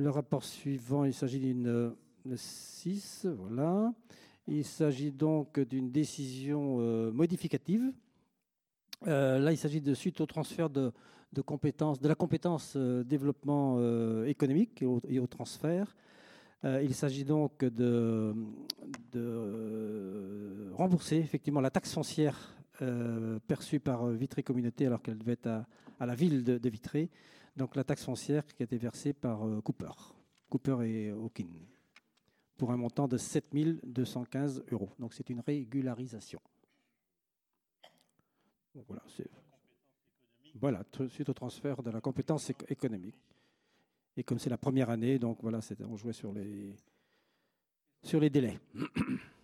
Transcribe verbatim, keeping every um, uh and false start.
Le rapport suivant, il s'agit d'une six, voilà. Il s'agit donc d'une décision euh, modificative. Euh, là, il s'agit de suite au transfert de, de compétences, de la compétence euh, développement euh, économique et au, et au transfert. Euh, il s'agit donc de, de euh, rembourser effectivement la taxe foncière euh, perçue par Vitré Communauté alors qu'elle devait être à, à la ville de, de Vitré. Donc la taxe foncière qui a été versée par euh, Cooper, Cooper et Hawkin, pour un montant de sept mille deux cent quinze euros. Donc c'est une régularisation. Donc, voilà, c'est voilà, suite au transfert de la compétence économique. Et comme c'est la première année, donc voilà, on jouait sur les, sur les délais.